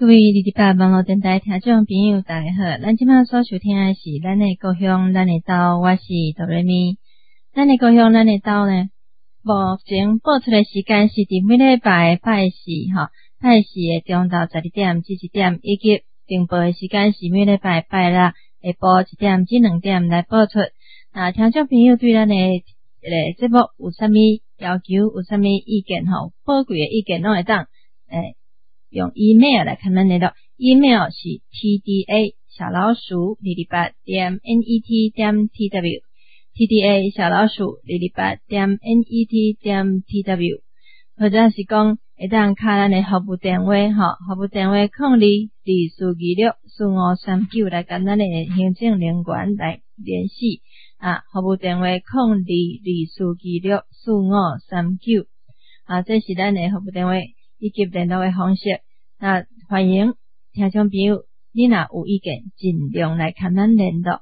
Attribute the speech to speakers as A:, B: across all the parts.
A: 各位228网络电台听众朋友大家好，咱即马所收听的是咱的故乡咱的岛，我是哆瑞咪。咱的故乡咱的岛呢，目前播出的时间是伫每礼拜拜四拜四的中昼12点至1点，以及重播的时间是每礼拜拜六下晡1点至2点来播出。听众朋友对咱的节目有啥物要求，有啥物意见宝贵的意见拢会当用 email 来跟咱联络 ，email 是 tda228.net.tw tda228.net.tw 或者是讲会当敲咱的服务电话服务电话0224264539来跟咱的行政人员来联系服务电话0224264539这是咱的服务电话以及联络的方式。欢迎听众朋友，你若有意见，尽量来跟咱联络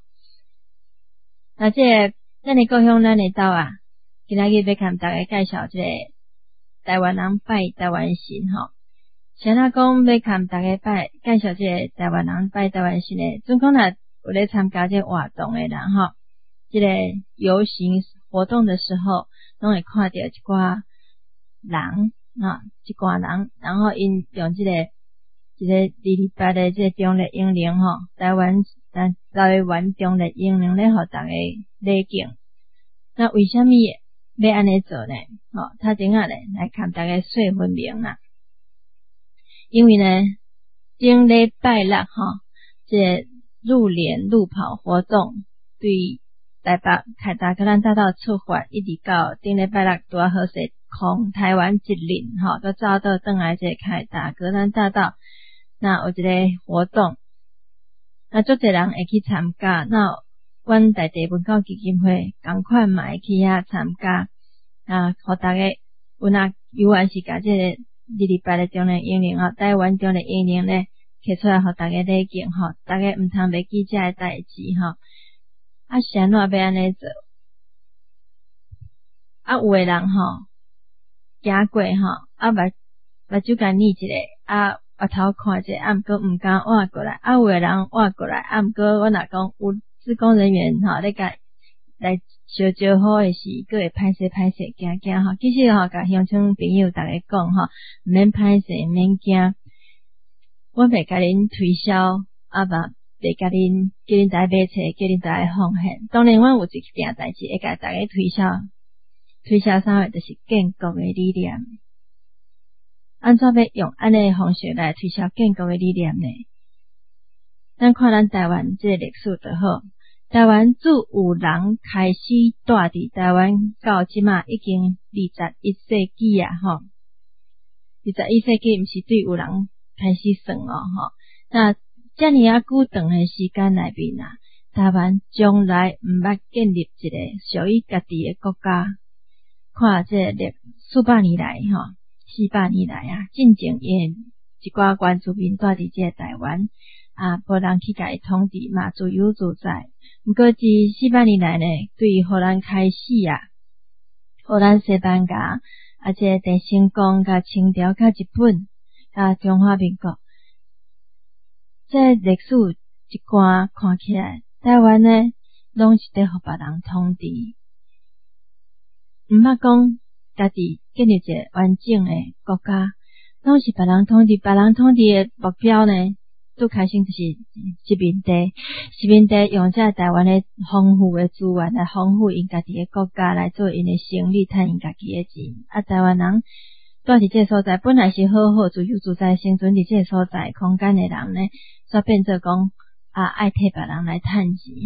A: 咱的故乡咱的岛今仔日要跟大家介绍这个台湾人拜台湾神谁讲要跟大家介绍这个台湾人拜台湾神的，总讲若有咧参加这活动的人这个游行活动的时候，拢会看到一寡人一寡人，然后因用这个228的这个中立英灵台湾中立英灵咧，互大家礼敬。那为什么要安尼做呢？他等下来跟大家说分明啦。因为呢，顶礼拜六这个入联路跑活动对台北凯达格兰大道出发，一直到顶礼拜六拄好势空台湾一轮都走到转来这个凯达格兰大道，那有一个活动，那足侪人会去参加，那阮在地文教基金会同款嘛会去遐参加互大家有有缘是甲这个228的中立英灵台湾中立英灵咧摕出来互大家礼敬大家毋通袂记这个代志是安怎要安尼做有的人行过目睭甲睨一下额头看一下毋过毋敢换过来有的人换过来毋过我若讲有志工人员咧甲来相招呼的是佫会歹势惊其实甲乡亲朋友大家讲毋免歹势毋免惊，我袂甲恁推销嘛袂甲恁叫恁大家买册，叫恁大家奉献。当然阮有一件代志会甲大家推销啥货，就是建国的理念。安怎要用安尼的方式来推销建国的理念呢？咱看咱台湾这个历史就好，台湾自有人开始住伫台湾到即马已经21世纪21世纪毋是对有人开始算那这么久长的时间内面台湾从来毋捌建立一个属于家己的国家。看这400年来400年来进前因一寡原住民住伫这个台湾无人去甲伊统治嘛，自由自在。不过自400年来呢，对荷兰开始荷兰西班牙这郑成功甲清朝甲日本中华民国这历史一贯看起来，台湾呢拢是伫互别人统治，毋捌讲家己建立一个完整的国家，拢是别人统治。别人统治的目标呢，最开始就是殖民地用这台湾的丰富的资源来丰富因家己的国家，来做因的生意，赚因家己的钱。台湾人住伫这个所在，本来是好好自由自在生存伫这个所在空间的人呢，煞变做讲爱替别人来趁钱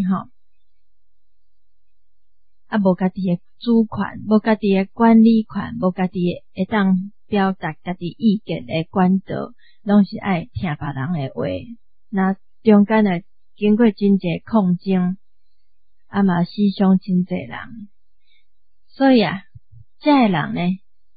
A: 无家己的主权，无家己的管理权，无家己的会当表达家己意见的管道，拢是爱听别人的话。那中间呢，经过真侪抗争，嘛死伤真侪人。所以这个人呢，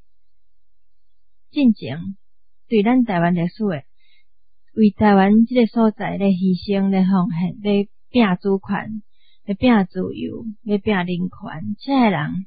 A: 进前对咱台湾历史的，为台湾这个所在咧牺牲咧奉献，咧拼主权。要拼自由，要拼人权，这个人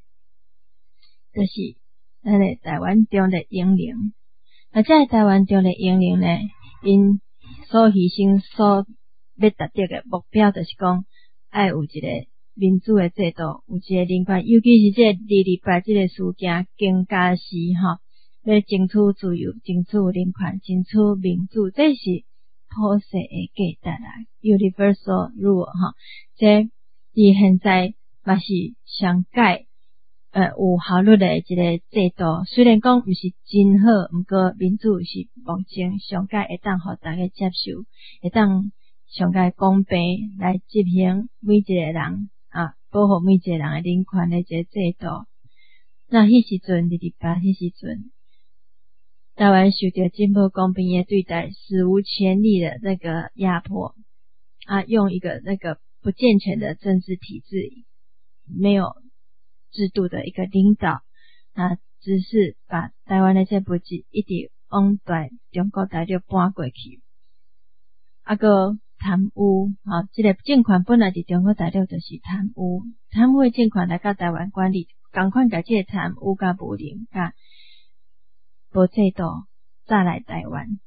A: 就是咱的台湾中立英灵。这个台湾中立英灵呢， 因所牺牲所要达到的目标，就是讲爱有一个民主的制度，有一个人权，尤其是这228这个事件更加是要争取自由，争取人权，争取民主，这是普世的价值啦 ，universal rule 这伫现在嘛是上界有效率的一个制度，虽然讲毋是真好，毋过民主是目前上界会当互大家接受，会当上界公平来执行每一个人保护每一个人的人权的一个制度。那迄时阵228迄时阵，台湾受到真不公平的对待，史无前例的那个压迫用一个那个不健全的政治体制，没有制度的一个领导，只是把台湾的这部剧一直往中国大陆搬过去，个贪污这个政权本来伫中国大陆就是贪污的政权来到台湾管理，同款甲这个贪污甲无能甲无制度再来台湾。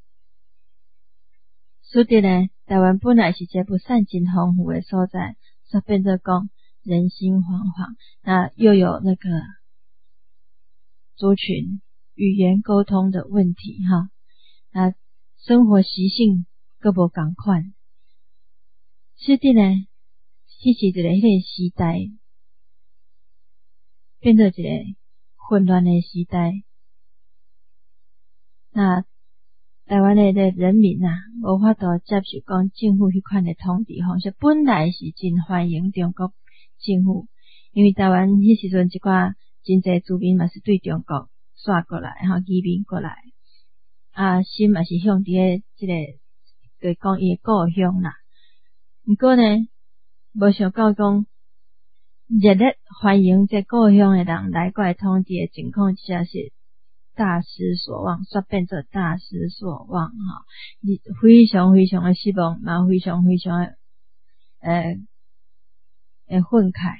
A: 所以呢，台湾本来是一部善真丰富的所在，却变做讲人心惶惶，又有那个族群语言沟通的问题生活习性各无同款。所以呢，迄时迄个时代变做一个混乱的时代。那台湾的人民无法度接受讲政府迄款的统治方式，本来是真欢迎中国政府，因为台湾迄时阵一寡真侪居民嘛是对中国刷过来移民过来心嘛是向伫这个就是讲伊的故乡啦。不过呢，无想到讲热烈欢迎这故乡的人来过来统治的情况之下是大失所望，煞变做大失所望非常非常的失望，嘛非常非常的愤慨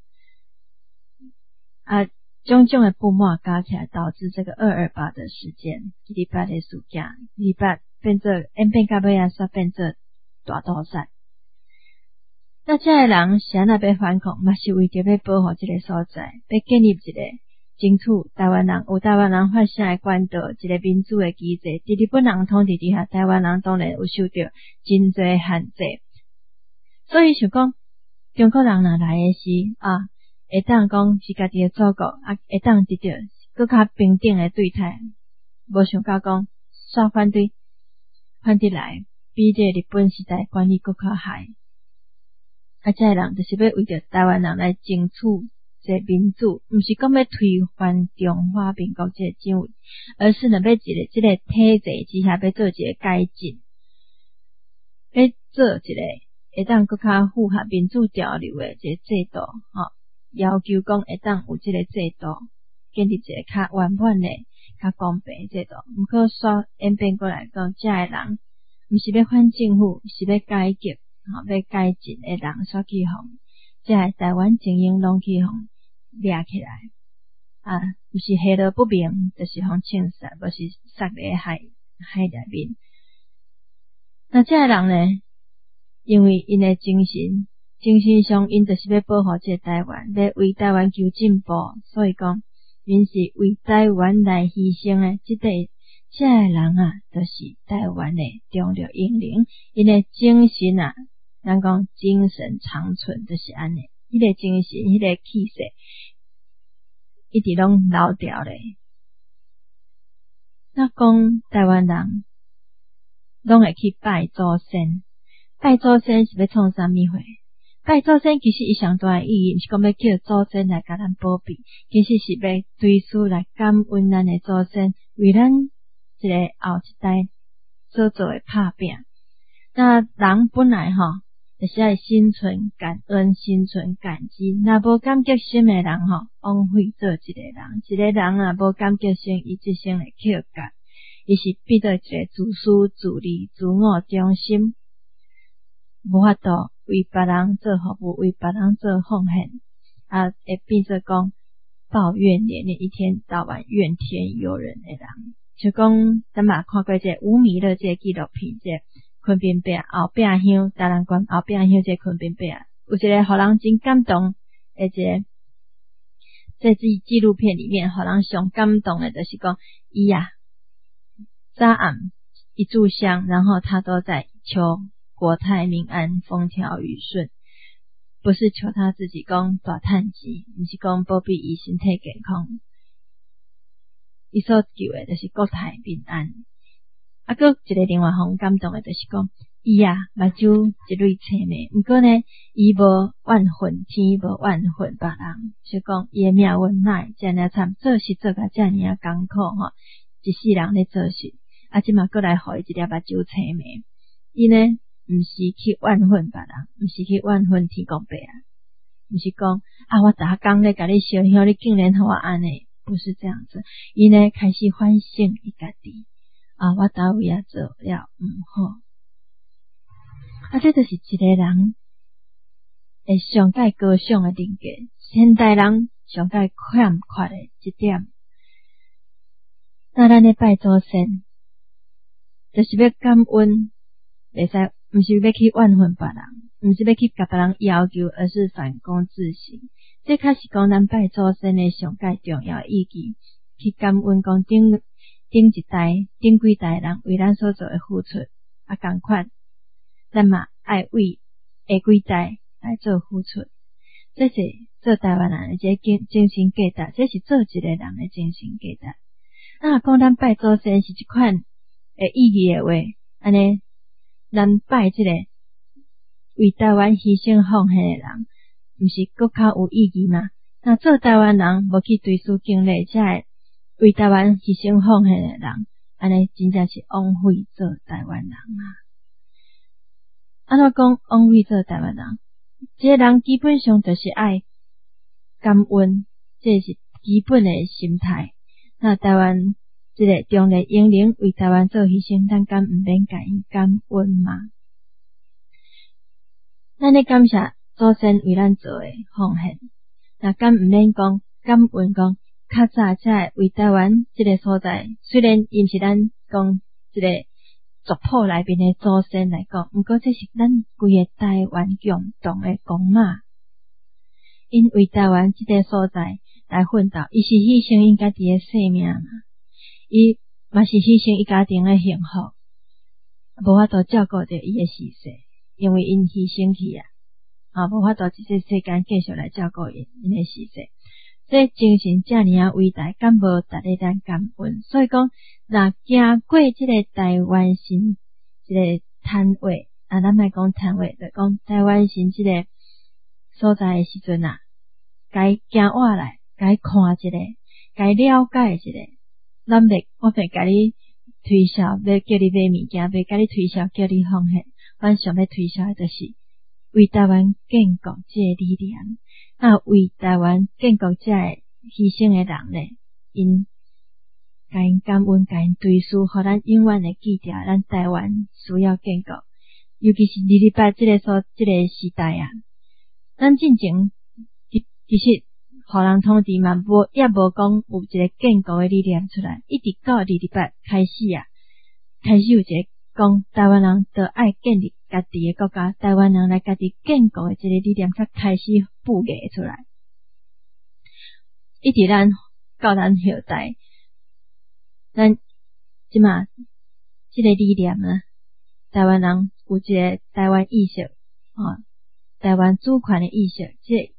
A: 种种的不满加起来，导致这个228的事件，228的事件，228变做演变到尾煞变做大屠杀。那这个人是安怎要反抗，嘛是为着要保护这个所在，要建立一个争取台湾人有台湾人发声的管道，一个民主的机制。伫日本人统治底下，台湾人当然有受到真侪限制，所以想讲中国人若来的是会当讲是家己的祖国会当得到更较平等的对待，无想到讲煞反对来比这日本时代管理更较害。这个人就是要为着台湾人来争取这民主，不是讲要推翻中华民国这个政府，而是要这个体制之下要做一个改进，要做一个会当更较符合民主潮流的这个制度要求讲会当有这个制度建立一个较完满的较公平的制度。不过说演变过来讲，这个人不是要反政府，是要改革要改进的人煞去互这个台湾精英拢去互掠起来不是下落不明，就是互枪杀，不是杀在海里面。那这个人呢，因为因的精神上因就是要保护这个台湾，要为台湾求进步，所以讲因是为台湾来牺牲的这个人就是台湾的重要英灵，因的精神咱讲精神长存就是安尼，迄个精神迄个气势一直拢留掉咧。那讲台湾人拢会去拜祖先，拜祖先是要创啥物货？拜祖先其实伊上大的意义，毋是讲要叫祖先来甲咱保庇，其实是要随时来感恩咱的祖先，为咱这个后一代所做的打拼。那人本来就是要心存感恩，心存感激。若无感激心的人枉费做一个人。一个人无感激心，伊一生会扣甲，伊是变做一个自私自利、自我中心，无法度为别人做服务，为别人做奉献会变做讲抱怨连连，一天到晚怨天尤人的人。 就讲咱嘛看过这吴米勒这纪录片，这昆宾伯后壁乡达兰关后壁乡这昆宾伯有一个互人真感动的这纪录片里面，互人上感动的就是讲伊早暗一炷香，然后他都在求国泰民安、风调雨顺，不是求他自己讲大趁钱，不是讲保庇伊身体健康，伊所求的就是国泰民安。搁一个另外互感动的就是讲伊目睭一蕊青梅，不过呢伊无怨恨天，无怨恨别人，就讲伊的命运哪这样惨，做事做甲这样艰苦吼，一世人咧做事，即嘛搁来互伊一粒目睭青梅，伊呢毋是去怨恨别人，毋是去怨恨天公伯毋是讲我逐工咧甲你烧香，你竟然互我安尼，不是这样子。伊呢开始反省伊家己，我倒位做了毋好。这就是一个人会上界高尚的人格，现代人上界欠缺的一点。那咱咧拜祖先，就是要感恩，袂使，毋是要去怨恨别人，毋是要去甲别人要求，而是反躬自省。这开始讲咱拜祖先的上界重要意义，去感恩讲顶一代、顶几代人为咱所做的付出，同款。咱嘛爱为下几代来做付出，这是做台湾人的这精神价值，这是做一个人的精神价值。讲咱拜祖先是一款意义的话，安尼咱拜这个为台湾牺牲奉献的人，不是更较有意义吗？那做台湾人无去追思敬礼，这为台湾牺牲奉献的人，安尼真正是枉费做台湾人安怎讲枉费做台湾人？这个人基本上就是爱感恩，这是基本的心态。那台湾这个中立英灵为台湾做牺牲，咱敢毋免甲因感恩吗？咱咧感谢祖先为咱做的奉献，那敢毋免讲感恩讲较早才为台湾这个所在，虽然伊毋是咱讲这个族谱内面的祖先来讲，不过这是咱规个台湾共同的公嘛。因为台湾这个所在来奋斗，伊是牺牲因家己的性命嘛，伊嘛是牺牲伊家庭的幸福，无法度照顾着伊的逝世，因为因牺牲去无法度一世间继续来照顾因的逝世。这精神这么伟大，敢无值得咱感恩？所以讲，若行过这个台湾神这个摊位，咱莫讲摊位，就讲台湾神这个所在的时阵该行活来，该看一个，该了解一个。我袂甲你推销，要叫你买物件，袂甲你推销，叫你奉献。阮想要推销的就是为台湾建国这个理念。为台湾建国这牺牲的人呢，因甲因感恩，甲因追思，互咱永远的记住，咱台湾需要建国，尤其是2028这个时代咱进前其实互人统治嘛，也无讲有一个建国的理念出来，一直到2028开始有一个讲台湾人都爱建立家己的国家，台湾人来家己建国的这个理念才开始布下出来。一直到咱后代，咱即嘛这个理念呢，台湾人有一个台湾意识台湾主权的意识，这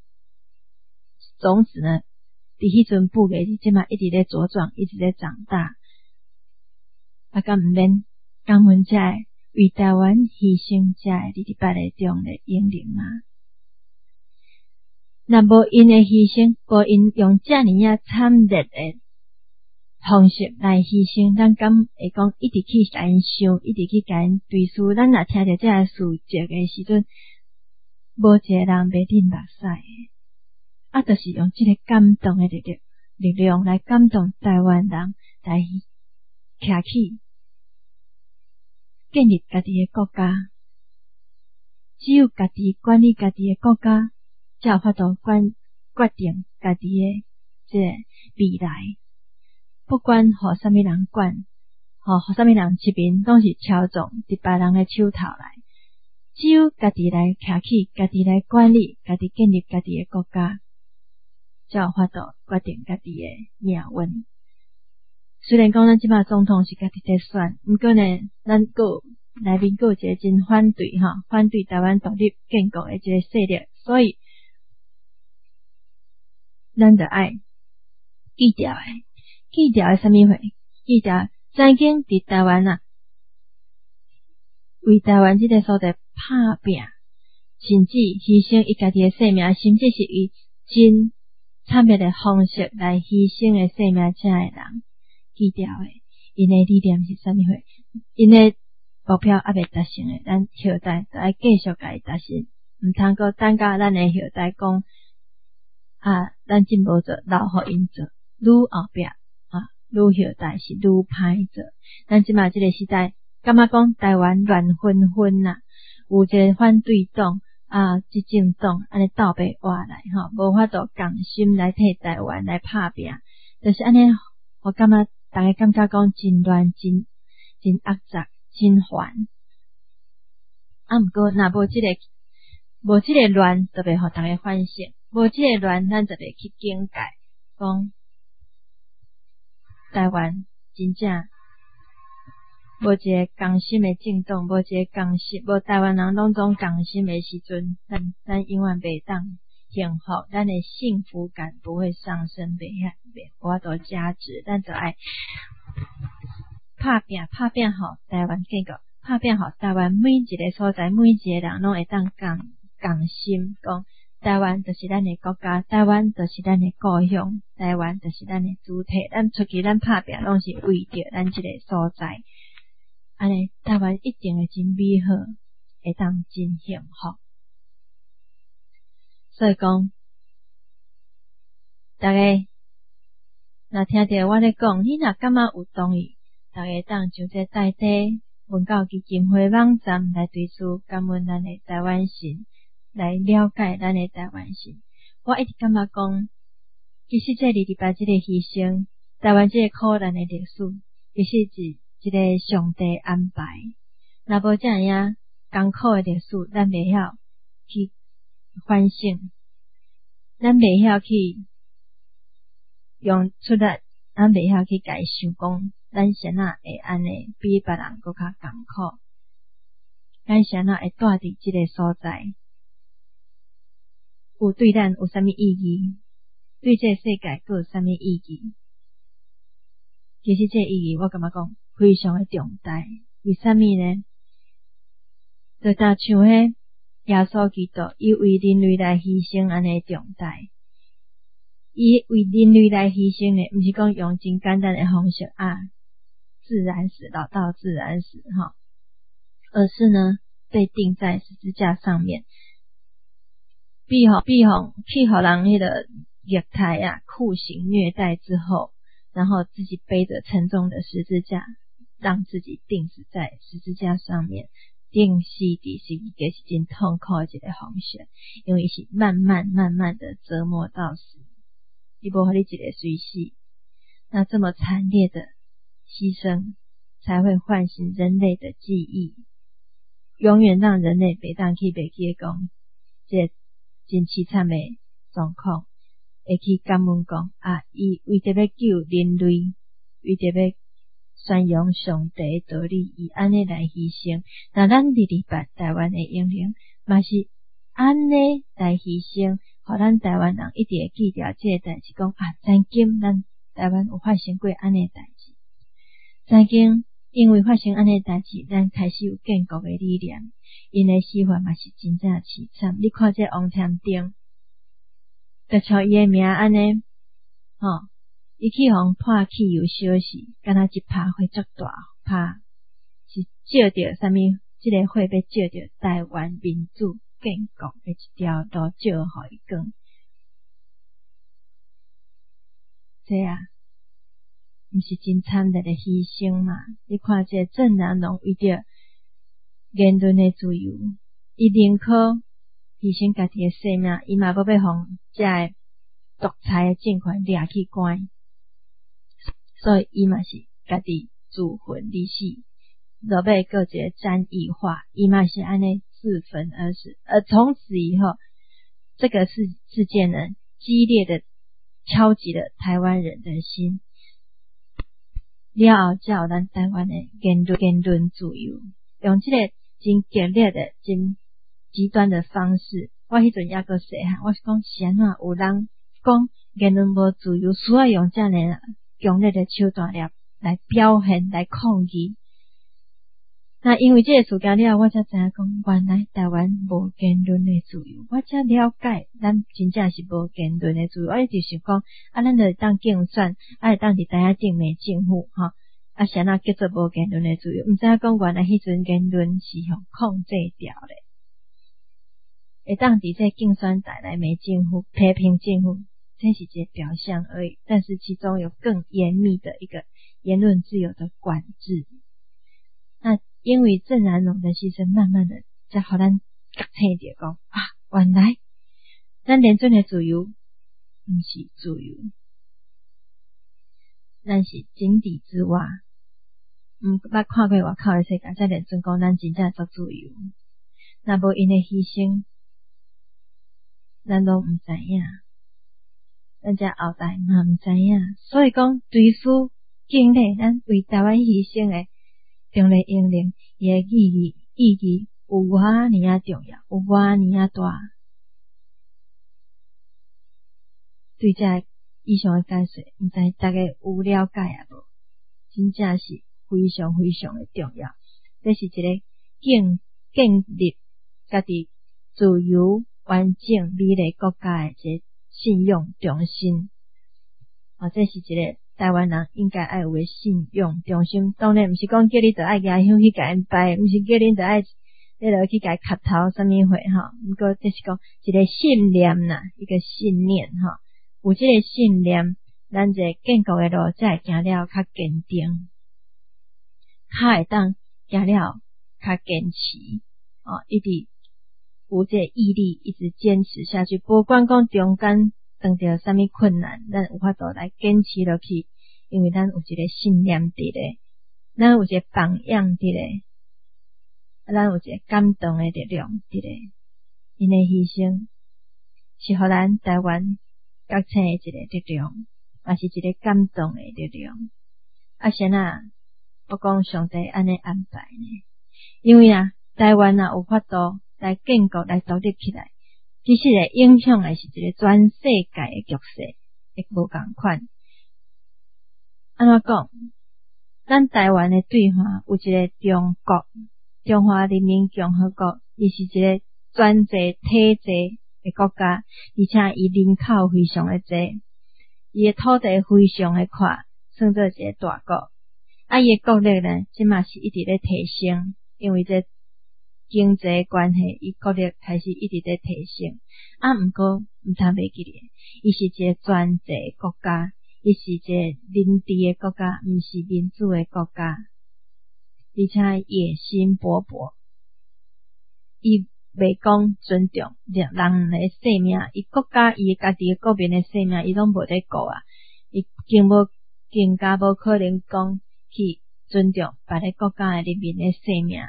A: 种子呢，伫迄阵布下，即嘛一直在茁壮，一直在长大。敢毋免感恩这为台湾牺牲这2028的中的英灵吗？若无因的牺牲，无因用这么惨烈的方式来牺牲，咱敢会讲一直去甲因想，一直去甲因追思。咱若听着这个事迹的时阵，无一个人袂忍目屎的。就是用这个感动的力量来感动台湾人，来徛起建立家己的国家。只有家己管理家己的国家，才有法度决定家己的这个未来。 不管互啥物人管，互啥物人执面，拢是操纵伫别人诶手头内。只有家己来徛起，家己来管理，家己建立家己诶国家，才有法度决定家己诶命运。虽然讲咱即摆总统是家己在选，毋过呢，咱内面有一个真反对反对台湾独立建国诶一个势力，所以咱着爱记牢诶，记牢诶啥物货？记牢曾经伫台湾为台湾即个所在拍拼，甚至牺牲伊家己诶性命，甚至是以真惨烈诶方式来牺牲诶性命遮诶人。记牢诶，因诶理念是啥物货？因诶目标还未达成诶，咱后代就要继续甲伊达成，毋通阁等甲咱诶后代讲咱真无做，留互因做，愈后壁愈后代是愈歹做。咱即马即个时代，感觉讲台湾乱纷纷有一个反对党执政党安尼斗白活来无法度共心来替台湾来拍拼，就是安尼，我感觉大家感觉讲真乱、真恶杂、真烦。毋过若无即个乱，就袂互大家反省；无即个乱，咱就袂去警戒，讲台湾真正无一个共心的政党，无一个共心，无台湾人拢总共心的时阵，咱永远袂当幸福，咱的幸福感不会上升，袂法度加值，咱就爱拍拼互台湾建国，拍拼互台湾每一个所在，每一个人拢会当共心，讲台湾就是咱的国家，台湾就是咱的故乡，台湾就是咱的主体，咱出去咱拍拼拢是为着咱这个所在，安尼台湾一定会真美好，会当真幸福。所以讲，大家若听到我咧讲，你若感觉有同意，大家当上这在地文教基金会网站来对此感恩咱的台湾神，来了解咱的台湾神。我一直感觉讲，其实这228这个牺牲，台湾这个苦难的历史，其实是一个上帝安排。若无这样艰苦的历史，咱袂晓去反省，咱袂晓去用出力，咱袂晓去家想讲，咱先会安尼比别人搁较艰苦，咱先会住伫这个所在，有对咱有啥物意义？对这个世界搁有啥物意义？其实这个意义，我感觉讲非常的重大。为什么呢？就像迄耶稣基督，伊为人类来牺牲安尼重大。伊为人类来牺牲的，毋是讲用真简单的方式自然死，老到自然死而是呢被钉在十字架上面，去互人迄个虐待酷刑虐待之后，然后自己背着沉重的十字架，让自己钉死在十字架上面。钉死其实是真痛苦的一个方式，因为是慢慢的折磨到死，伊无互你一个随死。那这么惨烈的牺牲，才会唤醒人类的记忆，永远让人类袂当去袂记讲这真凄惨的状况，会去感恩讲伊为着要救人类，为着要宣扬上帝的道理，以安尼来牺牲。那咱228台湾的英雄，嘛是安尼来牺牲，互咱台湾人一直会记住这个代志，讲曾经咱台湾有发生过安尼代志，曾经因为发生安尼代志，咱开始有建国的理念，因的死法嘛是真正凄惨。你看这王添丁，就像伊的名安尼，伊去互判去有小事，敢若一拍火足大拍，是照着啥物？这个火要照着台湾民主建国的一条路照互伊讲。这毋是真惨烈的牺牲嘛？你看这郑南榕为着言论的自由，伊宁可牺牲家己的性命，伊嘛要互这个独裁的政权抓去关。 所以伊嘛是家己自焚而死，落尾个一个战役化，伊嘛是安尼自焚而死。而从此以后，这个事件呢，激烈的敲击了台湾人的心，了后才有咱台湾的言论自由，用这个真激烈的真极端的方式。我迄阵抑个细汉，我是讲是安怎有人讲言论无自由，需要用这样的强烈的手段来表现来抗议。那因为这个事件了，我才知影讲原来台湾无言论的自由，我才了解咱真正是无言论的自由。我一直想讲咱就当竞选，会当伫台下顶骂政府吼，是安怎叫做无言论的自由？毋知影讲原来迄阵言论是互控制掉咧，会当伫这竞选台来骂政府、批评政府，这是一个表象而已，但是其中有更严密的一个言论自由的管制。那因为郑南榕的牺牲，慢慢的才互咱觉醒着讲原来咱连准的自由毋是自由，咱是井底之蛙，毋捌看过外口的世界，才连准讲咱真正足自由。若无因的牺牲，咱拢毋知影，咱这后代嘛毋知影。所以讲，随时敬礼，咱为台湾牺牲的中烈英灵，伊的意义有偌尔啊重要，有偌尔啊大。对这以上的解说，毋知大家有了解啊无？真正是非常非常的重要。这是一个建立家己自由、完整、美丽国家的一个信用中心。这是一个台湾人应该爱有的信用中心。当然毋是讲叫你着爱举香去甲因拜，毋是叫你着爱你落去甲磕头啥物货毋过这是讲一个信念啦，一个信念有这个信念，咱这建国的路才会行了较坚定，较会当行了较坚持一直有这个毅力，一直坚持下去，不管讲中间遇到啥物困难，咱有法度来坚持落去，因为咱有一个信念伫咧，咱有一个榜样伫咧，咱有一个感动的力量伫咧，因的牺牲是互咱台湾觉醒的一个力量，也是一个感动的力量。先我讲上帝安尼安排呢，因为台湾有法度来建国来独立起来，其实会影响的是一个全世界的局势，会无同款。安怎讲？咱台湾的对话有一个中华人民共和国，伊是一个专制体制的国家，而且伊人口非常的多，伊的土地非常的宽，算做一个大国。伊的国力呢，即嘛是一直咧提升，因为这经济关系，伊国力开始一直在提升。毋过毋通袂记咧，伊是一个专制国家，伊是一个民治的国家，毋是民主的国家，而且野心勃勃。伊袂讲尊重人的生命，伊国家伊家己的国民的生命，伊拢无在顾伊更加无可能讲去尊重别个国家的人民的生命。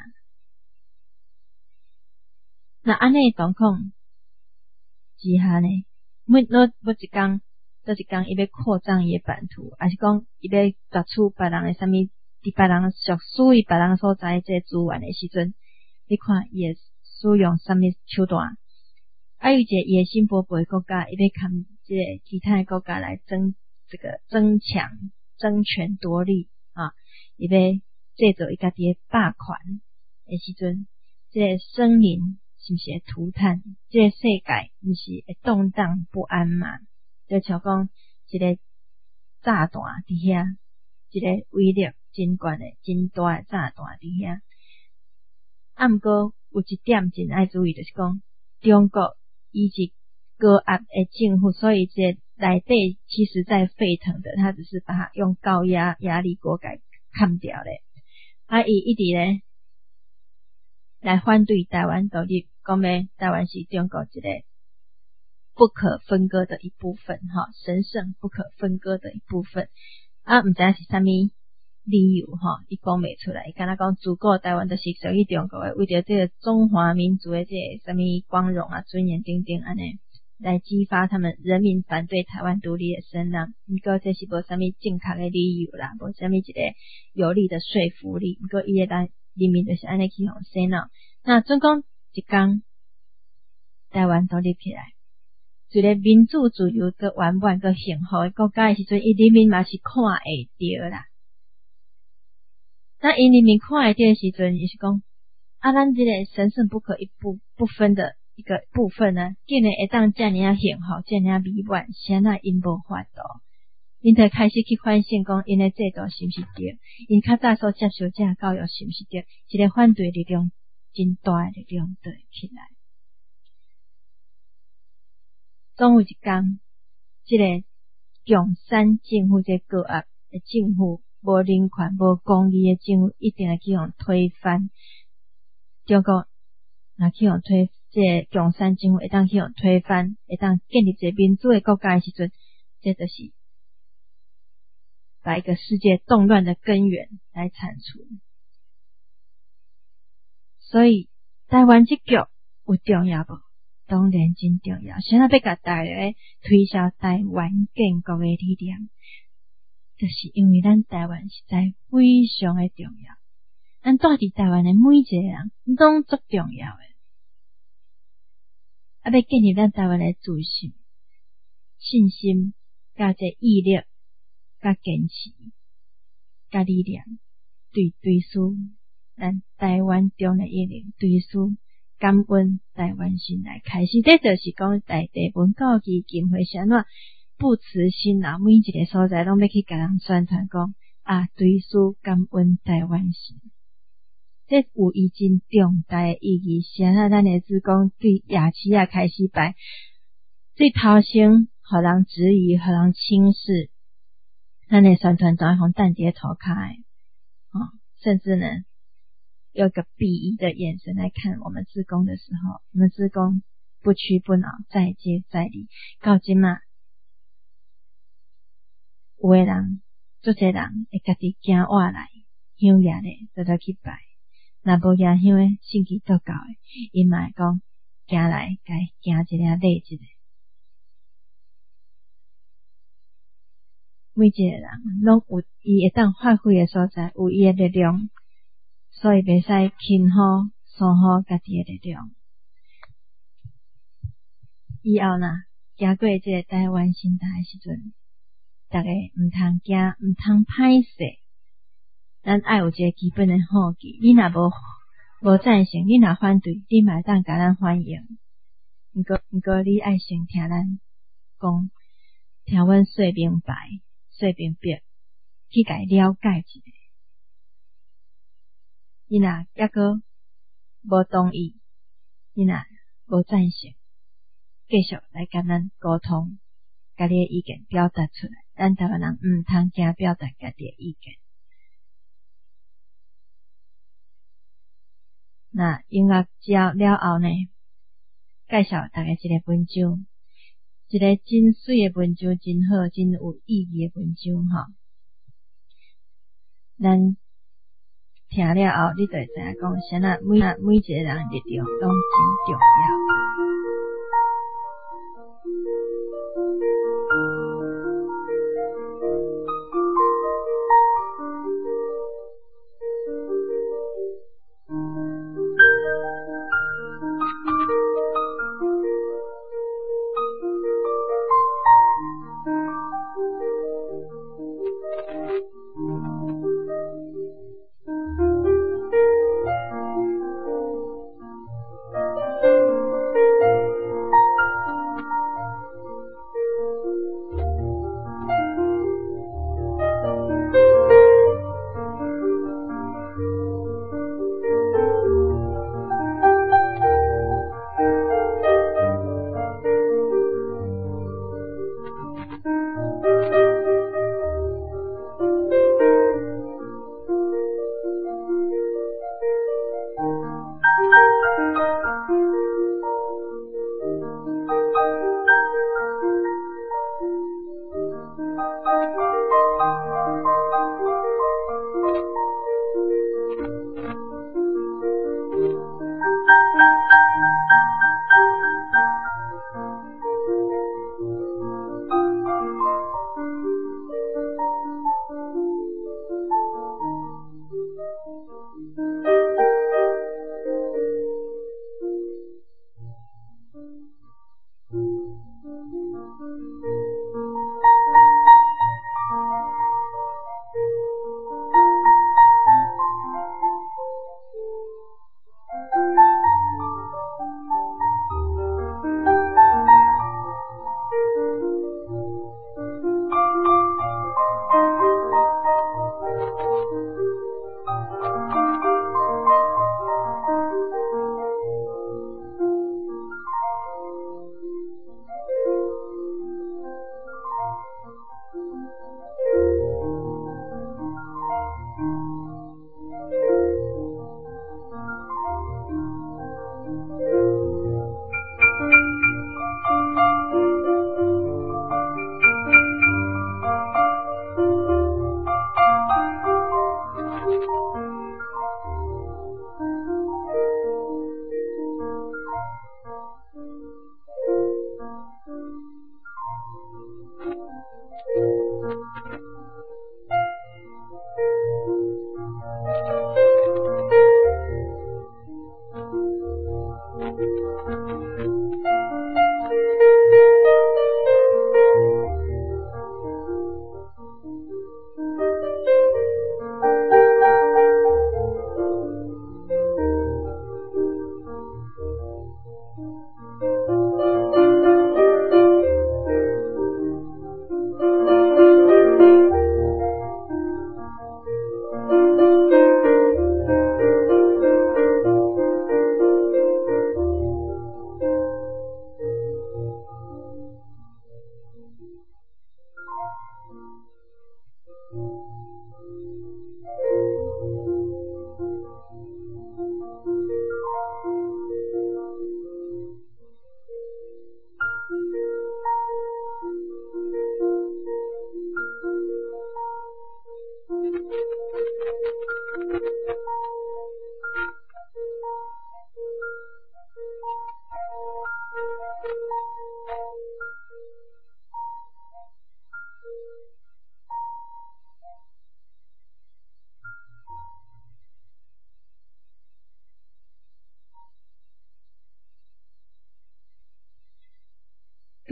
A: 那安尼状况之下呢，每一天伊要扩张伊的版图，还是讲伊要夺取别人的啥物，伫别人属属于别人所在这资源的时阵，你看伊会使用啥物手段？伊一个野心勃勃的国家，伊要看这个其他的国家来争权夺利伊要制造伊家己的霸权的时阵，这个森林是不是会涂炭？这个世界不是会动荡不安嘛？就像讲一个炸弹伫遐，一个威力真悬的真大的炸弹伫遐。毋过有一点真爱注意，就是讲中国伊是高压的政府，所以这内底其实在沸腾的，他只是把它用高压力锅给砍掉咧。伊一直咧来反对台湾独立，讲咩台湾是中国一个不可分割的一部分神圣不可分割的一部分。 毋知影是啥物理由伊讲袂出来，伊敢若讲自古台湾都是属于中国诶，为着这个中华民族诶这个啥物光荣啊、尊严等等安尼，来激发他们人民反对台湾独立诶声浪。毋过这是无啥物正确诶理由啦，无啥物一个有力的说服力。毋过伊诶人民就是安尼去互洗脑。那总讲一天，台湾独立起来，一个民主自由个圆满个幸福诶国家诶时阵，伊人民嘛是看会到啦。那因人民看会到诶时阵，伊是讲咱这个神圣不可不分的一个部分呢，竟然会当遮尔啊幸福，遮尔啊美满，啥那因无法度，因就开始去反省讲，因诶制度是毋是对，因较早所接受这教育是毋是对，一个反对力量真大诶力量就会起来。总有一天，这个共产政府这高压诶政府，无人权、无公义诶政府，一定会去互推翻。中国若去互推，这个共产政府会当去互推翻，会当建立一个民主诶国家诶时阵，这就是把一个世界动乱的根源来铲除。所以台湾这局有重要无？当然真重要。现在要甲大家推销台湾建国诶理念，就是因为咱台湾实在非常诶重要。咱住伫台湾诶每一个人拢足重要诶。要建立咱台湾诶自信、信心、甲这毅力、甲坚持、甲理念，对事咱台湾中诶一零对事感恩台湾心来开始，这就是讲在地文教基金会是安怎不辞辛劳，每一个所在拢要去甲人宣传讲对事感恩台湾心，这有伊真重大诶意义。是安怎咱诶主讲对亚细亚开始摆，最头先互人质疑、互人轻视，咱诶宣传都会互等伫涂骹诶，甚至呢。有个鄙夷的眼神来看我们志工的时候，我们志工不屈不挠，再接再厉。到今嘛，有的人，做些人会家己行活来，香叶咧，就去拜。若无野香诶，信息足够诶，伊嘛会讲行来，该行一个礼一个。每一个人拢有伊会当发挥诶所在，有伊诶力量。所以袂使轻忽疏忽家己诶力量。以后呢，行过这个台湾心态诶时阵，大家毋通惊，毋通歹势。咱爱有一个基本诶好奇，你若无赞成，你若反对，你嘛当甲咱欢迎。毋过你爱先听咱讲，听阮说明白、说明白，去甲伊了解一下。你若抑个无同意，你若无赞成，继续来甲咱沟通，甲你的意见表达出来。咱台湾人毋通惊表达家己的意见。那音乐教了后呢，介绍大家一个文章，一个真水的文章，真好，真有意义的文章咱听了后，你就会知影讲，啥那每一个人力量拢真重要。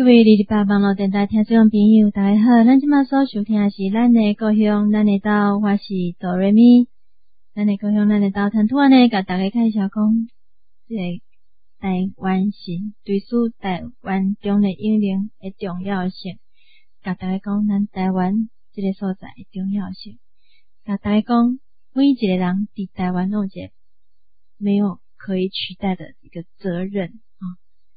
A: 各位228网络电台听众朋友，大家好，咱即马所收听的是咱的故乡，咱的岛，我是哆瑞咪。咱的故乡，咱的岛，谈突然呢，甲大家介绍讲，这个台湾省对此台湾中的引领的重要性，甲大家讲咱台湾这个所在的重要性，甲大家讲每一个人伫台湾拢有一个没有可以取代的一个责任啊。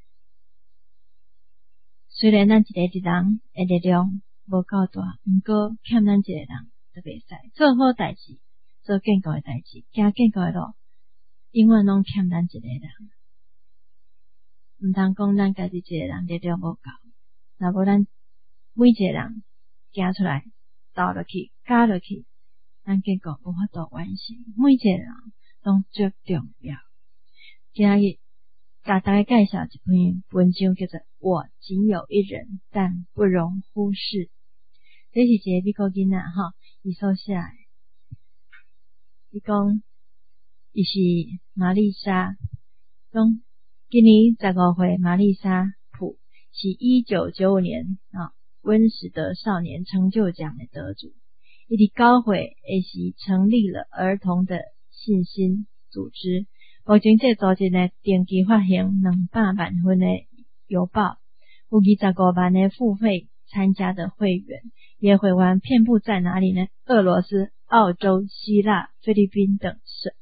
A: 虽然咱一个人的力量无够大，毋过欠咱一个人就袂使做好代志，做建国的代志，行建国的路，永远拢欠咱一个人。毋通讲咱家己一个人力量无够，若无咱每一个人行出来，斗落去，加落去，咱建国无法度完成。每一个人拢最重要。今日甲大家介绍一篇文章，叫做《我仅有一人，但不容忽视》。这是一个美国囡仔伊所写的。伊讲，伊是玛丽莎，讲今年15岁，玛丽莎普是1995年温史德少年成就奖的得主。伊伫9岁的时成立了儿童的信心组织。目前这组织呢，定期发行200万份的邮报，有25万的付费参加的会员，也会员遍布在哪里呢？俄罗斯、澳洲、希腊、菲律宾等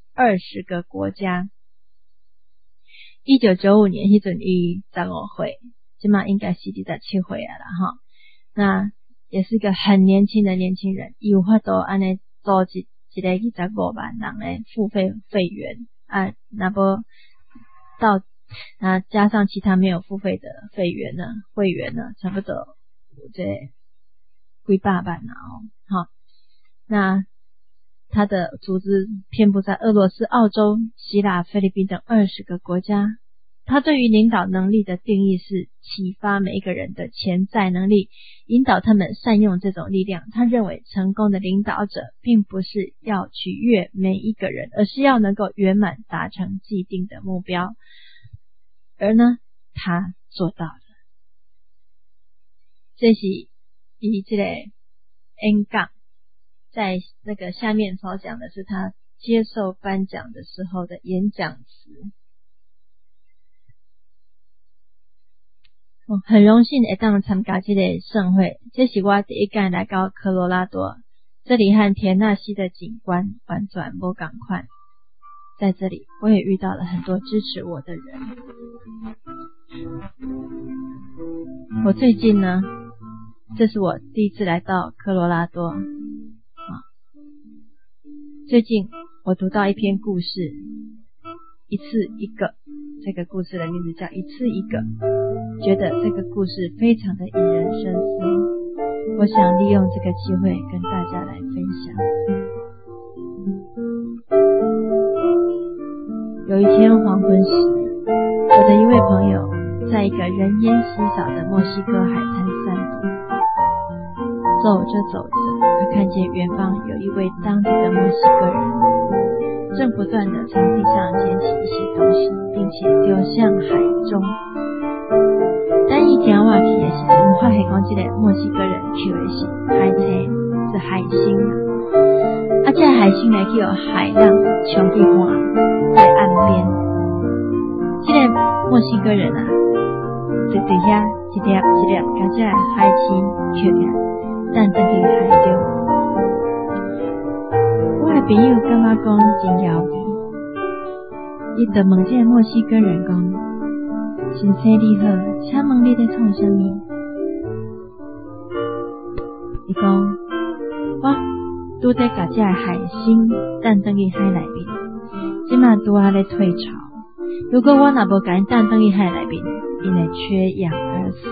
A: 20个国家。1995年迄阵伊15岁，现在应该是27岁啊啦齁。那也是一个很年轻的年轻人，伊有法度安尼组织一个25万人的付费会员。那不到加上其他没有付费的会员呢，差不多这几百万好，那他的组织遍布在俄罗斯、澳洲、希腊、菲律宾等20个国家。他对于领导能力的定义是启发每一个人的潜在能力，引导他们善用这种力量。他认为成功的领导者并不是要取悦每一个人，而是要能够圆满达成既定的目标。而呢，他做到了。这是以这个演讲，在那个下面所讲的是他接受颁奖的时候的演讲词。很荣幸会当参加这个盛会，这是我第一届来到科罗拉多，这里和田纳西的景观完全不同款。在这里我也遇到了很多支持我的人。我最近呢，这是我第一次来到科罗拉多最近我读到一篇故事，一次一个，这个故事的名字叫一次一个，觉得这个故事非常的引人深思，我想利用这个机会跟大家来分享。有一天黄昏时，我的一位朋友在一个人烟稀少的墨西哥海滩散步，走着走着，他看见远方有一位当地的墨西哥人正不断地从地上捡起一些东西，并且丢向海中。等伊行过去的时候，发现讲这个墨西哥人捡的是海青，是海星这个海星呢，叫海浪冲去岸在岸边。这个墨西哥人就伫遐一粒一粒把这个海星捡起来，等去海中。我的朋友感觉讲真妖异，伊就问这个墨西哥人讲：“先生你好，请问你在创啥物？”伊讲：“我拄在甲这个海星等去海内面，即马拄仔咧退潮。如果我若无甲因等去海内面，因会缺氧而死。”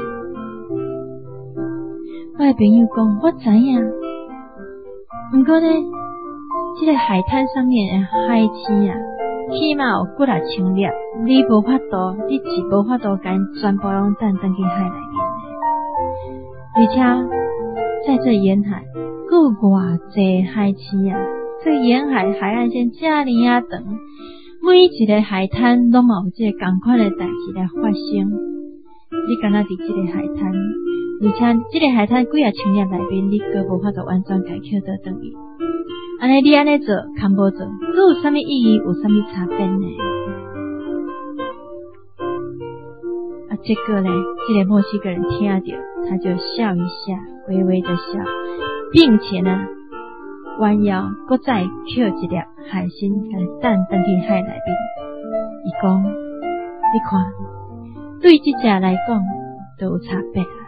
A: 我的朋友讲：“我知影，不过呢，这个海滩上面的海星起码有几啊千粒，你无法度，你是无法度甲因全部拢等去海内面的。而且在这沿海，还有偌济海星这个沿海海岸线这么长，每一个海滩拢有这个同款的代志来发生。 你敢若伫即个海滩，而且即个海滩几啊千年内面，你阁无法度完全解扣倒转去。安尼你安尼做，较无做，佫有啥物意义？有啥物差别呢？结果呢，这个墨西哥人听到，他就笑一下，微微的笑，并且呢，弯腰搁再捡一粒海参，甲蛋放去海内面。伊讲，你看，对这只来讲都有差别啊。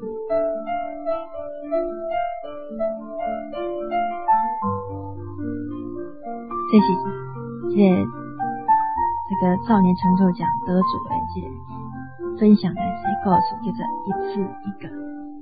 A: 这是这个少年成就奖得主的这个分享的这个故事，叫做一次一个。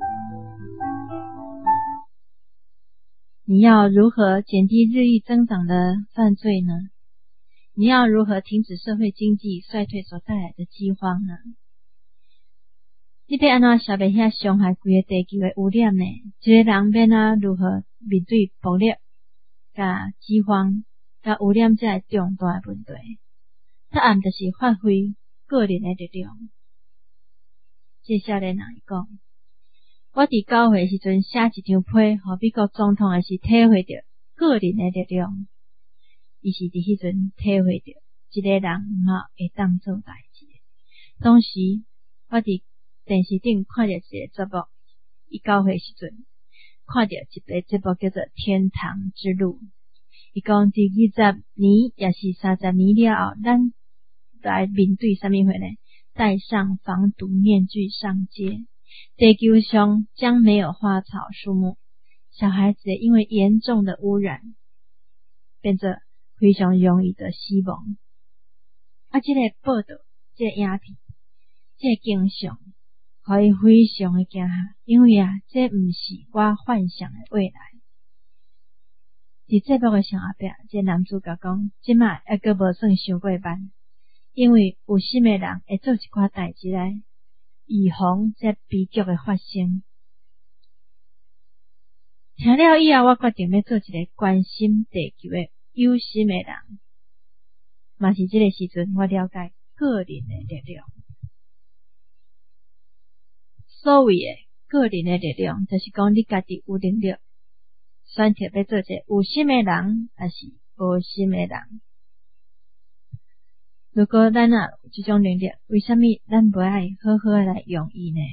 A: 你要如何减低日益增长的犯罪呢？你要如何停止社会经济衰退所带来的饥荒呢？你要安怎消灭遐伤害规个地球的污染呢？一个人要如何面对暴力、甲饥荒、甲污染这重大的问题？答案就是发挥个人的力量。这少年人讲，我伫教会时阵写一张批，互美国总统的是体会到个人的力量。伊是伫迄阵体会到一个人会当做代志。当时我伫电视顶看到一个节目，伊教会时阵看到一个节目叫做《天堂之路》。伊讲伫20年也是30年了后，咱来面对什么会呢？戴上防毒面具上街，地球上将没有花草树木，小孩子因为严重的污染，变作非常容易的死亡。这个报道，这个影片，这个景象，可以非常的惊吓，因为这不是我幻想的未来。伫节目的上后壁，这个男主角讲，即摆还阁无算伤过慢，因为有心的人会做一寡代志来预防这悲剧的发生。听了以后，我决定要做一个关心地球的有心的人，嘛是这个时阵我了解个人的力量。所谓的个人的力量，就是讲你家己有能力选择要做一个有心的人，还是无心的人。如果咱有这种能力，为什么咱不爱好好来用伊呢？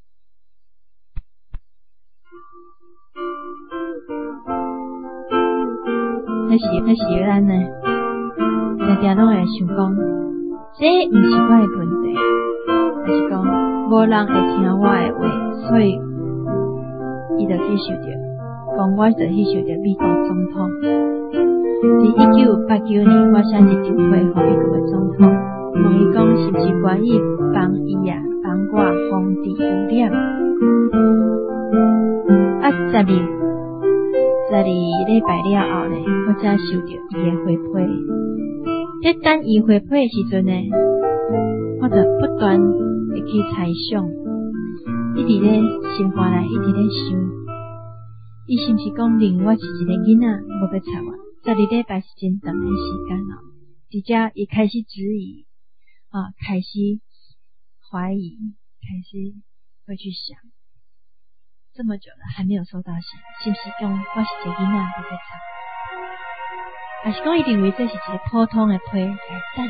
A: 那是咱呢，常常拢会想讲，这不是我的问题，还是讲无人会听我的话，所以伊就去受着，讲我就去受着美国总统。伫1989年，我写一张批予美国的总统，问伊讲是不是愿意帮伊帮我防治污染。12礼拜了后呢，我才收到伊的回批。在等伊回批的时阵呢，我就不断会去猜想，一直咧心肝内一直咧想，伊是不是讲认我是一个囡仔，无要睬我？12礼拜是真长的时间了，直接伊开始质疑开始怀疑，开始会去想。这么久了还没有收到信，是不是讲我是一个囡仔无要睬？还是讲伊认为这是一个普通的批来淡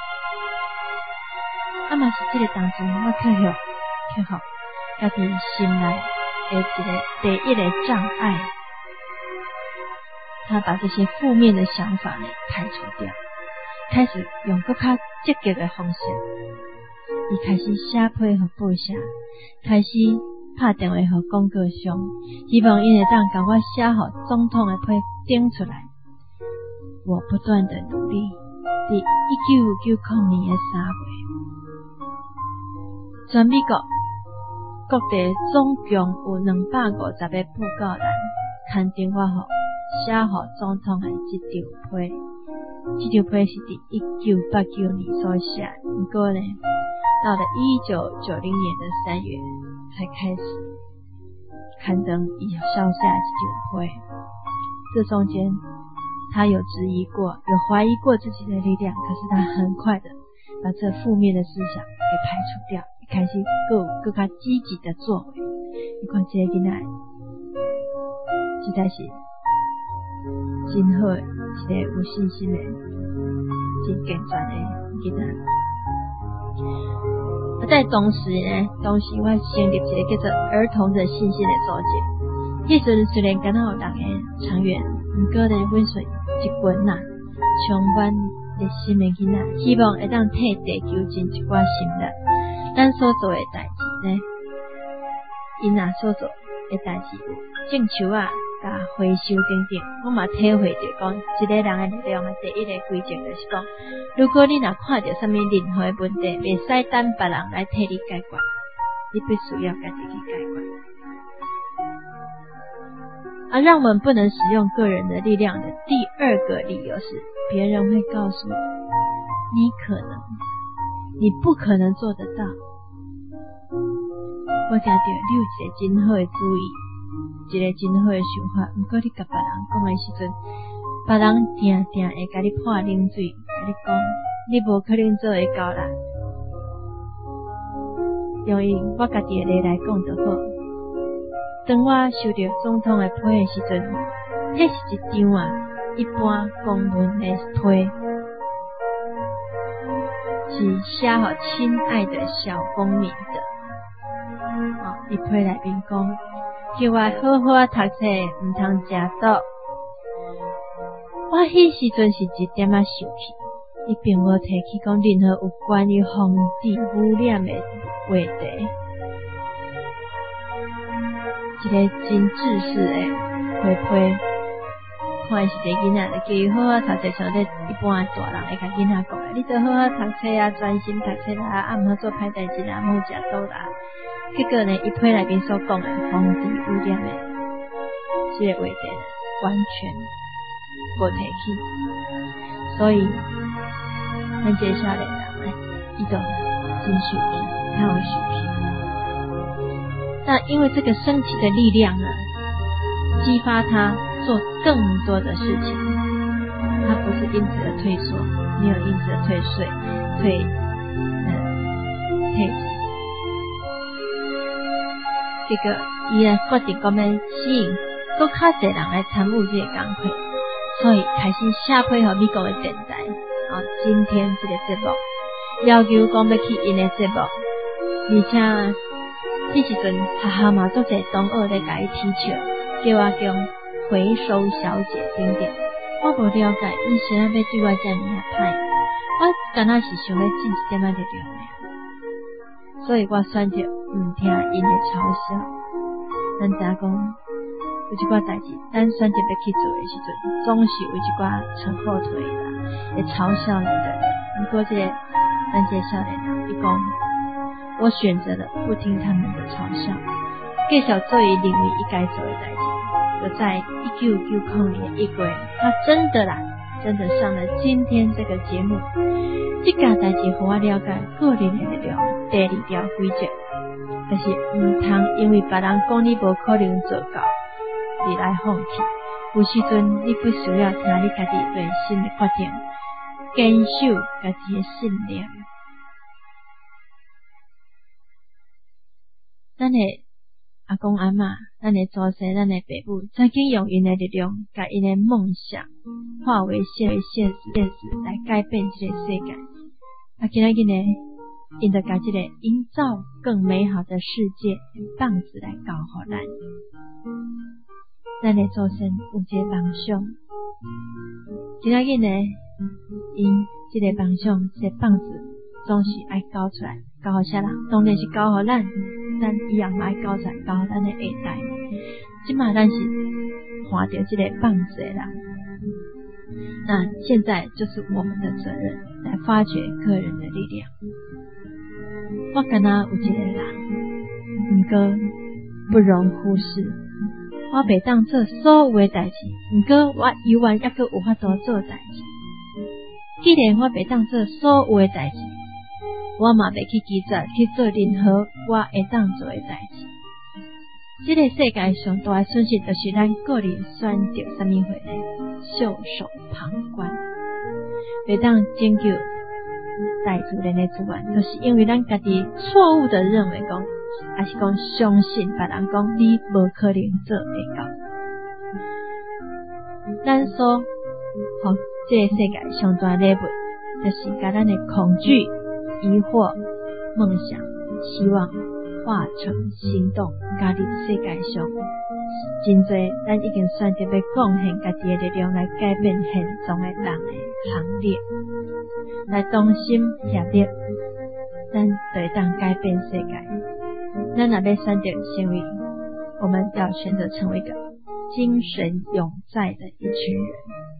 A: 掉？嘛是这个当中，我克服家己心内的一个第一个障碍，他把这些负面的想法呢排除掉，开始用更加积极的方式，伊开始写批和报社，开始打电话和广告商，希望因会当甲我写好总统的批顶出来。我不断的努力，伫1990年的3月，全美国各地总共有250个布告栏刊登我写好总统的这张批。这张批是伫1989年所写，不过呢，到了1990年的3月才开始刊登以烧下这张批。这中间他有质疑过，有怀疑过自己的力量，可是他很快的把这负面的思想给排除掉。一开始更加积极的作为。你看这个囡仔，实在是真好的，一个有信心的、真健全的囡仔。在同时呢，我成立一个叫做儿童的信心的组织。迄阵虽然敢若有6个成员，不过呢，阮是一群呐，充满热心的囡仔，希望会当替地球尽一寡心力。咱所做的代志呢，因若所做的代志有种树啊，甲回收等等，我嘛体会着讲，一个人的力量啊，第一个规则就是讲，如果你若看到什么任何的问题，袂使等别人来替你解决，你必须要家己去解决。让我们不能使用个人的力量的第二个理由是，别人会告诉你，你不可能做得到。我听到你有一个真好的主意，一个真好的想法，不过你甲别人讲的时阵，别人定会甲你泼冷水，甲你讲你无可能做会到啦。用我家己的例来讲就好。当我收到总统的批的时阵，迄是一张一般公文的批，是写给亲爱的小公民的。伊批内面讲，叫我好好读册，唔通食毒。我迄时阵是一点生气，伊并无提起讲任何有关于防治污染的话题。一个真自私的批，看是一个囡仔，就叫伊好好读册，像咧一般的大人会甲囡仔讲的，你着好好读册啊，专心读册啦，毋好做歹代志啦，毋好食毒啦。结果呢，伊批内面所讲的防治污染的这个话题完全无提起，所以咱这少年人伊就真生气，他有生气。那因为这个生气的力量呢，激发他做更多的事情。他不是因此而退缩，没有因此而退税、退职。结果伊呢决定讲要吸引更较侪人来参与这个工作，所以开始写批给美国的电台。今天这个节目要求讲要去因的节目，而且迄时阵学校嘛足侪同学咧甲伊提笑，叫我叫回收小姐等等。我无了解伊现在要对我这么歹，我敢若是想要尽一点仔力量尔，所以我选择唔听因的嘲笑。咱知影讲有一寡代志，咱选择要去做的时阵，总是有一寡扯后腿啦，会嘲笑你的人。不过咱这少年人，伊讲，我选择了不听他们的嘲笑，继续做伊认为伊该做的代志。就在1990年1月，他真的上了今天这个节目。这件代志让我了解个人的力量第二条规则，就是唔通因为别人讲你无可能做到，你来放弃。有时阵你必须要听你家己内心的决定，坚守家己的信念。咱的阿公阿嬷，咱的祖先，咱的爸母，曾经用因的力量，甲因的梦想化为现实来改变这个世界。今仔日呢，因着甲这个营造更美好的世界的棒子来教予咱。咱的祖先有一个梦想，今仔日呢，因这个梦想，这个棒子总是爱交出来，交予啥人？当然是交予咱。咱以后嘛爱交出来，交予咱的下代。即马咱是看到这个棒子的人，那现在就是我们的责任，来发掘个人的力量。我敢若有一个人，不过不容忽视。我袂当做所有的代志，不过我永远抑阁有法度做代志。既然我袂当做所有的代志，我嘛袂去急着去做任何我会当做的代志。这个世界上大的损失，就是咱个人选择什么货呢？袖手旁观，袂当拯救带自然的资源，就是因为咱家己错误的认为讲，还是讲相信别人讲你无可能做会到。咱所互这个世界上大礼物，就是甲咱的恐惧、疑惑、梦想、希望化成行动，加入世界上。真多咱已经选择要贡献家己的力量来改变现状的人的行列，来同心协力，咱就会当改变世界。咱若要选择成为，我们要选择成为一个精神永在的一群人。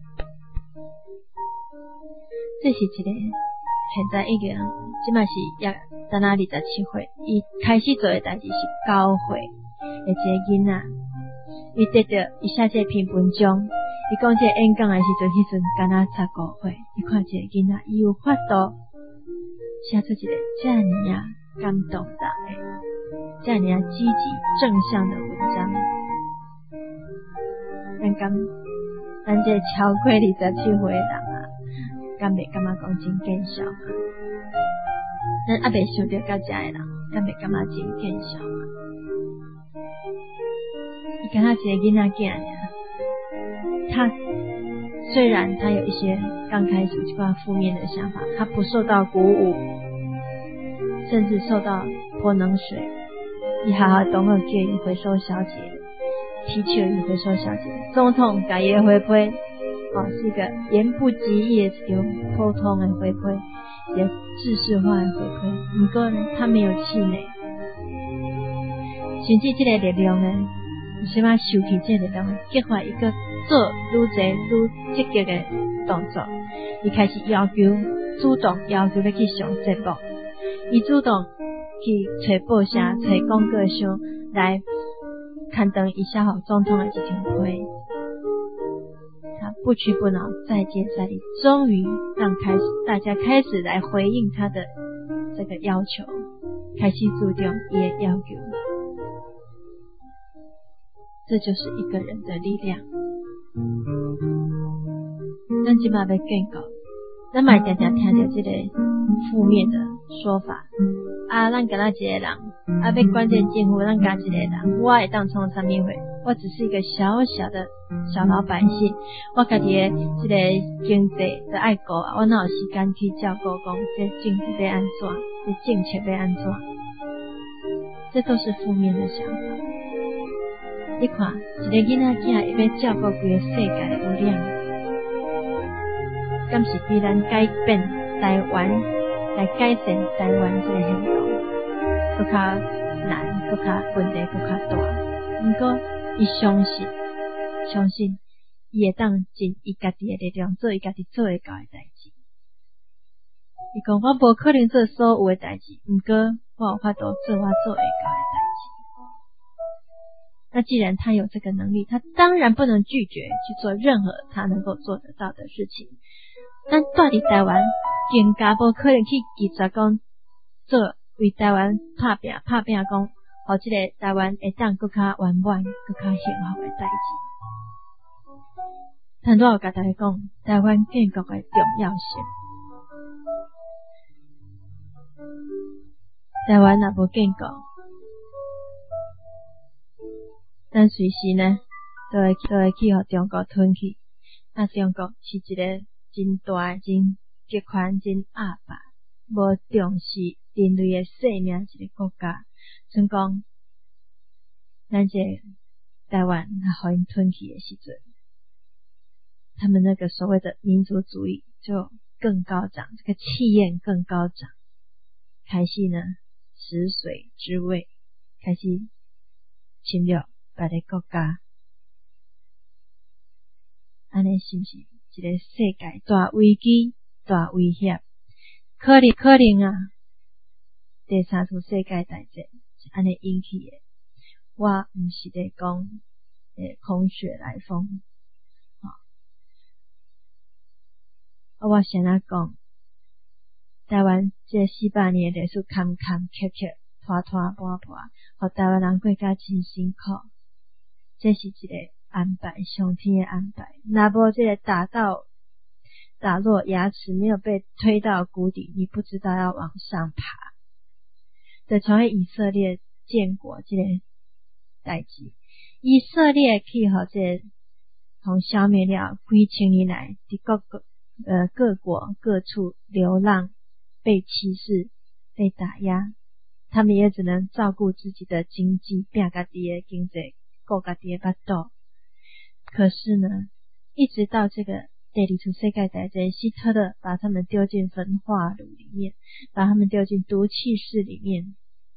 A: 这是一个现在已经即摆是也等下27岁，伊开始做的代志是教会的一个囡仔。伊得到伊写这篇文章，伊讲这演讲的时阵，迄阵敢若15岁，伊看这个囡仔，伊有法度写出一个这样感动人的、这样积极正向的文章。咱这超过27岁的人啊，敢袂感觉讲真见笑嘛？咱还袂想到到这的人，敢袂感觉真见笑嘛？伊敢若一个囡仔囝尔，他虽然他有一些刚开始一paar负面的想法，他不受到鼓舞，甚至受到泼冷水。伊好好同学叫伊回收小姐，踢球伊回收小姐，总统甲伊回馈，是一个言不及义的一种沟通的回馈，也制式化的回馈。不过呢，他没有气馁，甚至这个力量呢，有什么受气这个力量激发一个做愈侪愈积极的动作。伊开始主动要求要去上节目，伊主动去找报社、找广告商来刊登伊写给总统的这篇批。他不屈不挠，再接再厉，终于让大家开始来回应他的这个要求，开始注重伊的要求。这就是一个人的力量。咱即马要警告，咱嘛常常听到这个负面的说法啊，咱敢若一个人啊，要管这政府，咱敢一个人，我会当创啥物货？我只是一个小小的小老百姓，我家己的这个经济就爱顾啊，我哪有时间去照顾讲这政治要安怎，这政策要安怎？这都是负面的想法。你看，一个囡仔囝要照顾规个世界的有量，敢是比咱改变台湾来改善台湾这个现状更较难，更较问题更较大。不过，伊相信伊会当尽伊家己的力量做伊家己做会到的代志。伊讲我无可能做所有的代志，不过我有法度做我做会到的代志。那既然他有这个能力，他当然不能拒绝去做任何他能够做得到的事情。但到底台湾更加无可能去拒绝讲做为台湾拍拼讲，互这个台湾会当更加圆满、更加幸福的代志。但我有甲大家讲，台湾建国的重要性。台湾若无建国，咱随时呢都会去互中国吞去。那中国是一个真大、真极权、真压迫、无重视人类的生命一个国家。像讲，咱这台湾互因吞去的时阵，他们那个所谓的民族主义就更高涨，这个气焰更高涨，开始呢食髓知味，开始侵略别的国家。安尼是不是一个世界大危机、大威胁？可能啊，第三次世界大战是安尼引起的。我不是在讲空穴来风，我先来讲台湾这400年的历史坎坷坷、拖破，互台湾人过甲真辛苦。这是一个安排，上天的安排。若无这个打到打落牙齿，没有被推到谷底，你不知道要往上爬。就像以色列建国这个代志，以色列去和这从消灭了几千年来在各国各处流浪，被歧视，被打压，他们也只能照顾自己的经济，拼家己的经济，顾家己的巴肚。可是呢，一直到这个第二次世界大战，希特勒把他们丢进焚化炉里面，把他们丢进毒气室里面，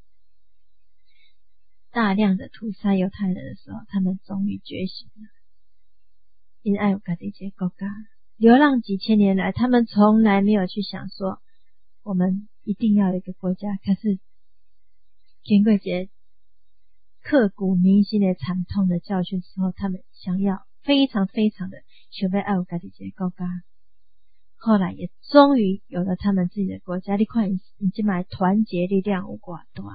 A: 大量的屠杀犹太人的时候，他们终于觉醒了。因爱有家己这个国家，流浪几千年来，他们从来没有去想说我们一定要有一个国家。可是经过这刻骨铭心的惨痛的教训之后，他们想要非常非常的想要爱有家己这个国家。后来也终于有了他们自己的国家。你看你这么团结力量有多大。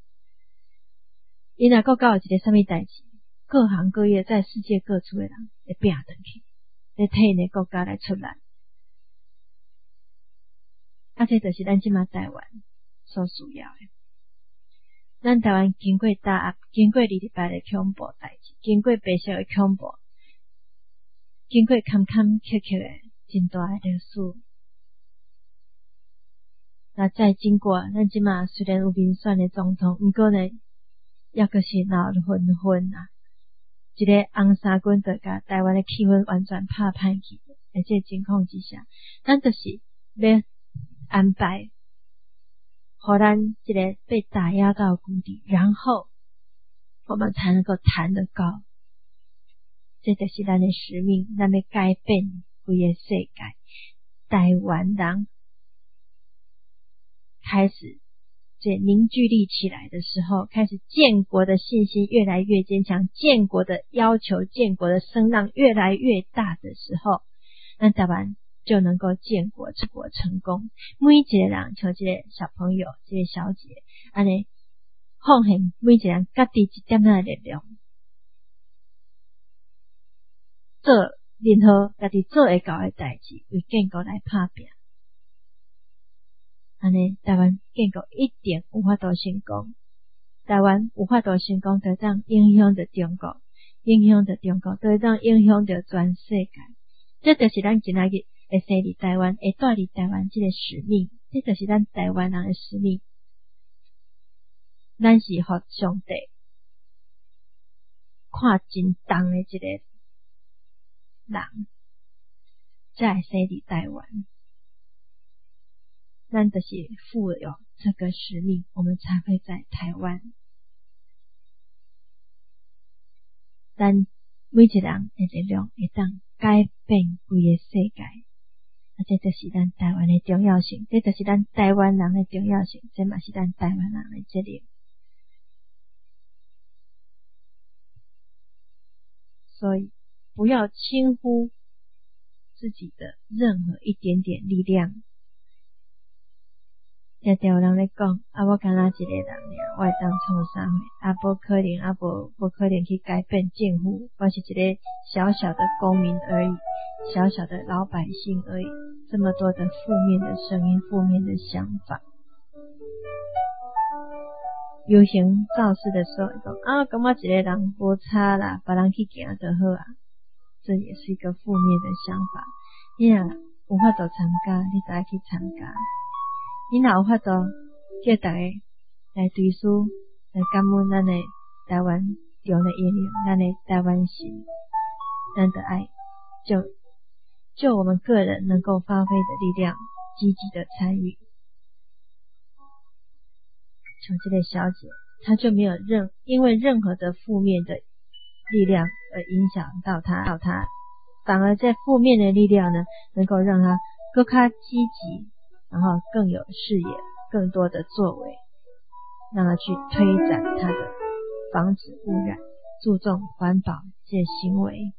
A: 因若国家有一个什么代志，各行各业在世界各处的人会拼回去，来替因的国家来出来。这就是咱这么台湾所需要的。咱台湾经过打压，经过2礼拜的恐怖代志，经过白色的恐怖，经过坎坎坷坷的真大的历史。那再经过咱这么虽然有民选的总统，不过呢也可是闹混混啊，一个红衫军就把台湾的气氛完全拍歹去。在这情况之下，咱就是要安排让咱这个被打压到谷底，然后我们才能够谈得高。这就是咱的使命，咱要改变整个世界。台湾人开始这凝聚力起来的时候，开始建国的信心越来越坚强，建国的要求，建国的声浪越来越大的时候，那台湾就能够建国成功。每一个人像这个小朋友，这个小姐这样奉献每一个人各自一点的力量，做任何自己做会到的代志，为建国来打拼。台湾建国一定有法度成功。台湾有法度成功，就当影响着中国，影响着中国，就当影响着全世界。这就是咱今仔日会生伫台湾，会住伫台湾这个使命，这就是咱台湾人的使命。咱是互上帝看真重的一个人，才会生伫台湾。咱就是负有这个使命，我们才会在台湾。咱每一个人的力量会当改变整个世界，这就是咱台湾的重要性，这就是咱台湾人的重要性，这嘛是咱台湾人的责任。所以不要轻忽自己的任何一点点力量。常常有人咧讲，我干那一个人尔，我会当创啥货？无可能，无可能去改变政府。我是一个小小的公民而已，小小的老百姓而已。这么多的负面的声音，负面的想法，游行造势的时候讲感觉一个人无差啦，别人去行就好啊。这也是一个负面的想法。你若有法度参加，你就要去参加。你若有法度叫大家来追思，来感恩咱的台湾中的英灵，咱的台湾神，咱的爱，就我们个人能够发挥的力量，积极的参与。像这个小姐，她就没有因为任何的负面的力量而影响到她，反而在负面的力量呢，能够让她更加积极，然后更有视野，更多的作为，让他去推展他的防止污染、注重环保这些行为。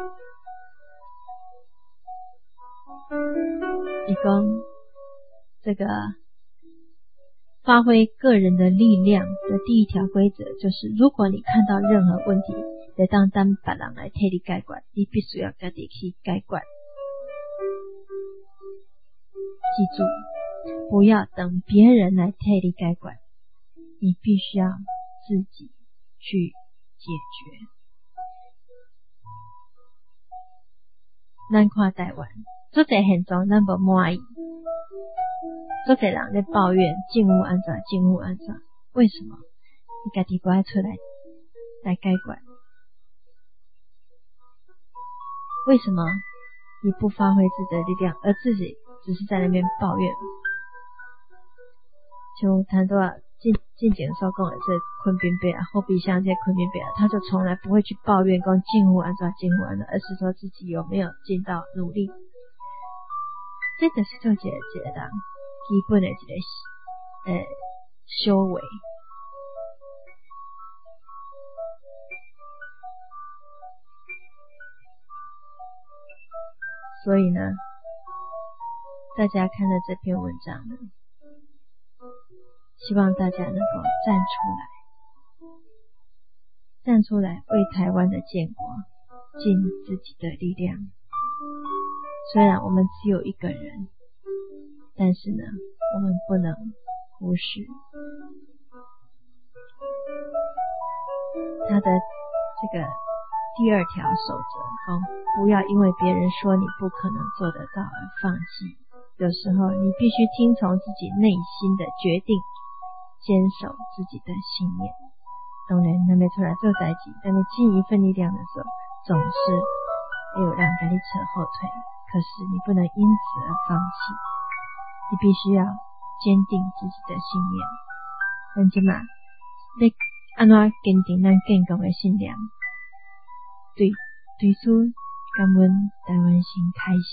A: 一共这个发挥个人的力量的第一条规则就是，如果你看到任何问题，得当别人来替你解决，你必须要自己去解决。 记住，不要等别人来替你解决，你必须要自己去解决。咱看台湾，足侪现状咱无满意，足侪人在抱怨政府安怎，为什么？你家己不爱出来解决？为什么你不发挥自己的力量，而自己只是在那边抱怨？像谈到进前所讲的这昆宾贝后备箱这昆宾贝他就从来不会去抱怨讲政府安怎，而是说自己有没有尽到努力。这就是做一个人基本的一个修为。所以呢，大家看了这篇文章呢，希望大家能够站出来为台湾的建国尽自己的力量。虽然我们只有一个人，但是呢，我们不能忽视他的这个第二条守则，不要因为别人说你不可能做得到而放弃。有时候你必须听从自己内心的决定，坚守自己的信念。当然还没出来做代志，但你尽一份力量的时候，总是有人给你扯后腿，可是你不能因此而放弃，你必须要坚定自己的信念。咱即嘛要安怎坚定咱建国的信念？对此感恩台湾心开始，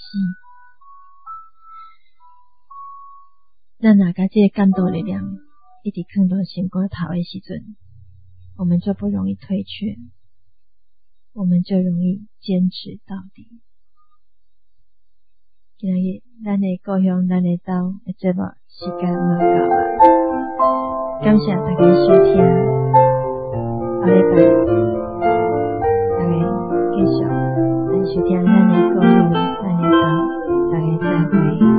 A: 咱若甲这个感动力量一直放到心肝头的时阵，我们就不容易退却，我们就容易坚持到底。今日咱的故乡咱的岛的节目时间要到啊，感谢大家收听，下礼拜大家继续来收听咱的故乡咱的岛，大家再会。